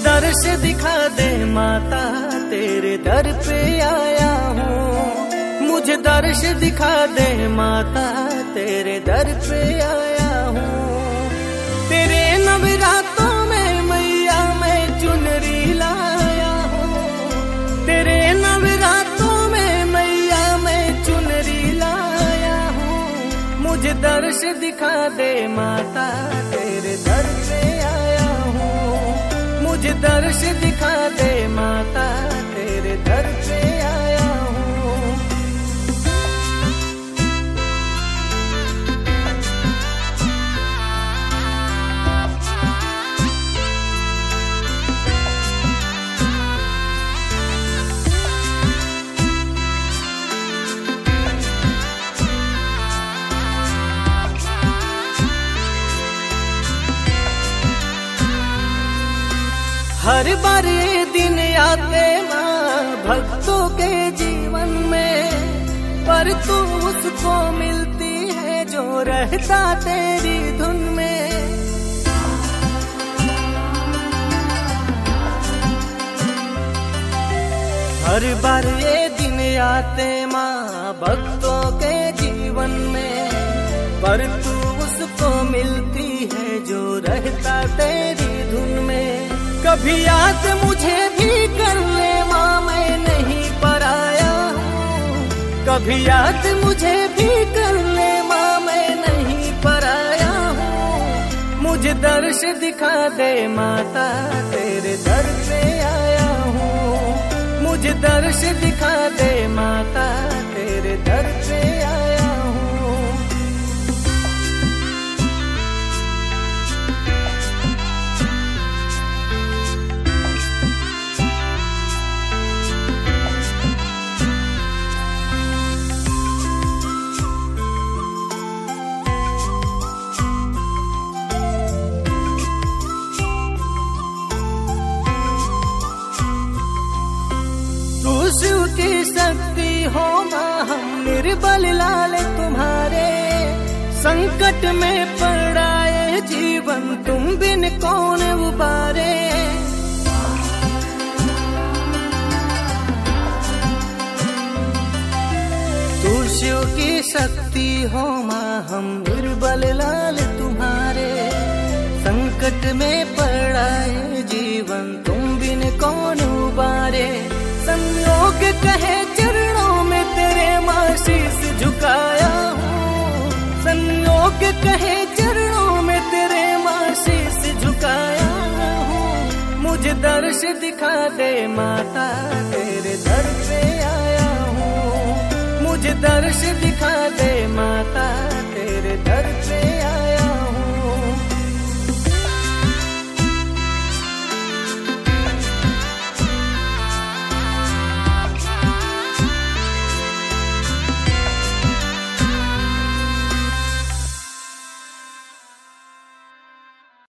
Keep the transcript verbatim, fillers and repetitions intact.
दर्श दिखा दे माता, तेरे दर पे आया हूँ। मुझे दर्श दिखा दे माता, तेरे दर पे आया हूँ। तेरे नवरातों में मैया मैं चुनरी लाया हूँ। तेरे नवरातों में मैया मैं चुनरी लाया हूँ। मुझे दर्श दिखा दे माता, तेरे दर पे आया हूँ। मुझे दर्श दिखा दे माता, तेरे दर पे आया हूँ। हर बार ये दिन आते माँ भक्तों के जीवन में, पर तू उसको मिलती है जो रहता तेरी धुन में। हर बार ये दिन आते माँ भक्तों के जीवन में, पर तू उसको मिलती है जो रहता तेरी धुन में। कभी याद मुझे भी कर ले माँ, मैं नहीं पराया हूँ। कभी याद मुझे भी कर ले माँ, मैं नहीं पराया हूँ। मुझे दर्श दिखा दे माता, तेरे दर पे आया हूँ। मुझे दर्श दिखा दे माता, तेरे दर पे आया हूँ। शिव की शक्ति हो माँ, हम निर्बल लाल तुम्हारे। संकट में पड़ाए जीवन, तुम बिन कौन उबारे। तू शिव की शक्ति हो माँ, हम निर्बल लाल तुम्हारे। संकट में पड़ाए जीवन, तुम बिन कौन उबारे। संयोग कहे चरणों में तेरे माँ शीश झुकाया हूँ। संयोग कहे चरणों में तेरे माँ शीश झुकाया हूँ। मुझे दर्श दिखा दे माता, तेरे दर पे आया हूँ। मुझे दर्श दिखा दे माता,